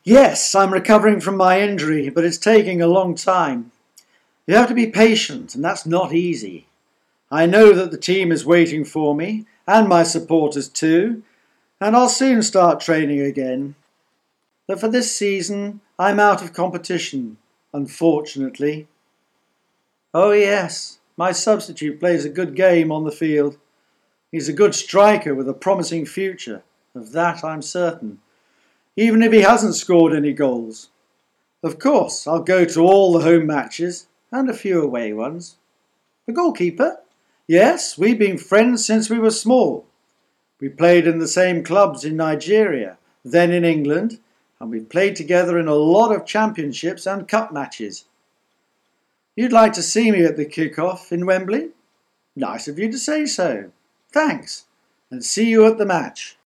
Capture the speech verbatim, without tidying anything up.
Yes, I'm recovering from my injury, but it's taking a long time. You have to be patient, and that's not easy. I know that the team is waiting for me, and my supporters too, and I'll soon start training again. But for this season, I'm out of competition, unfortunately. Oh yes, my substitute plays a good game on the field. He's a good striker with a promising future, of that I'm certain, even if he hasn't scored any goals. Of course, I'll go to all the home matches, and a few away ones. The goalkeeper? Yes, we've been friends since we were small. We played in the same clubs in Nigeria, then in England, and we've played together in a lot of championships and cup matches. You'd like to see me at the kick-off in Wembley? Nice of you to say so. Thanks, and see you at the match.